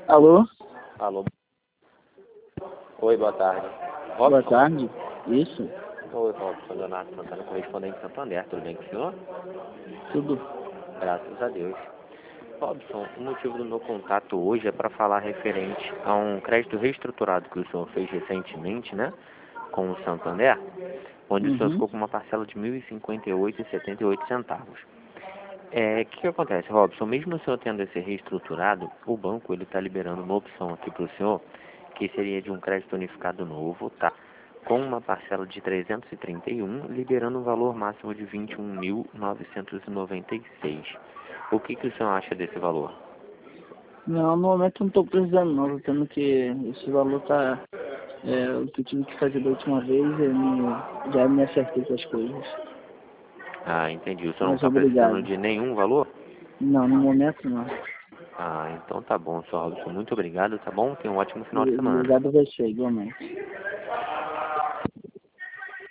Alô? Alô. Oi, boa tarde. Robson? Boa tarde. Isso? Oi, Robson. Leonardo Santana, correspondente de Santander. Tudo bem com o senhor? Tudo. Graças a Deus. Robson, o motivo do meu contato hoje é para falar referente a um crédito reestruturado que o senhor fez recentemente, né? Com o Santander, onde o senhor ficou com uma parcela de R$ 1.058,78. O que acontece, Robson? Mesmo o senhor tendo esse reestruturado, o banco ele está liberando uma opção aqui para o senhor, que seria de um crédito unificado novo, tá? Com uma parcela de 331, liberando um valor máximo de 21.996. O que o senhor acha desse valor? Não, no momento eu não estou precisando não, tô tendo que esse valor tá. O que eu tive que fazer da última vez, já me acertei com as coisas. Ah, entendi. O senhor não Mas está precisando obrigado. de nenhum valor? Não, no momento não. Ah, então tá bom, senhor Robson. Muito obrigado, tá bom? Tenha um ótimo final de semana. Obrigado a você, igualmente.